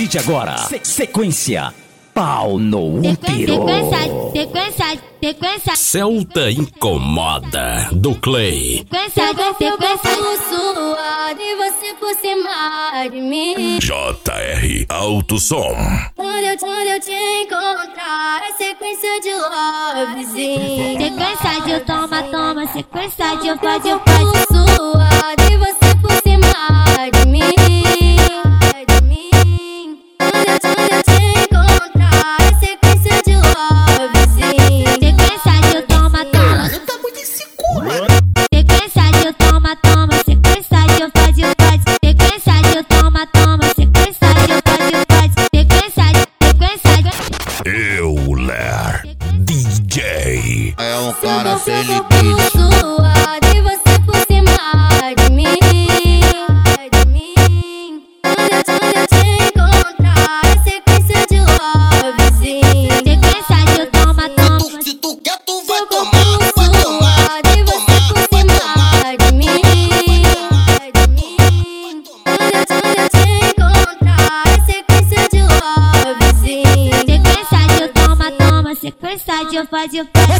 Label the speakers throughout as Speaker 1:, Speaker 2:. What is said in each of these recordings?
Speaker 1: partir de agora, sequência Pau no Útero.
Speaker 2: Sequência.
Speaker 3: Celta Incomoda, do Clay.
Speaker 2: Sequência suave, você por cima de mim.
Speaker 3: JR Alto Som.
Speaker 2: Quando eu te encontrar, é sequência de lovezinho. Sequência de toma, sequência de eu faz suave, você por cima de mim. Quando eu te encontrar, é sequência de lovezinho. Sequência de toma.
Speaker 4: Tá muito insegura.
Speaker 2: Sequência de toma, sequência de eu faz. Sequência de toma, sequência de eu faz. Sequência de.
Speaker 3: Euler DJ.
Speaker 4: É um cara feliz.
Speaker 2: Suave, você por cima de mim. Quando eu te encontrar, é sequência de lovezinho. Sequência de toma.
Speaker 4: Se tu quer, tu vai tomar. Vai tomar.
Speaker 2: Suave, você por cima de mim. Quando eu te encontrar, é sequência de lovezinho. Sequência de toma, sequência de eu faz.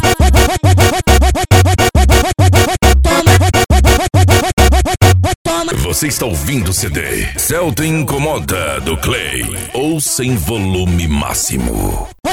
Speaker 3: Você está ouvindo o CD Celta Incomoda, do Clay. Ou sem volume máximo.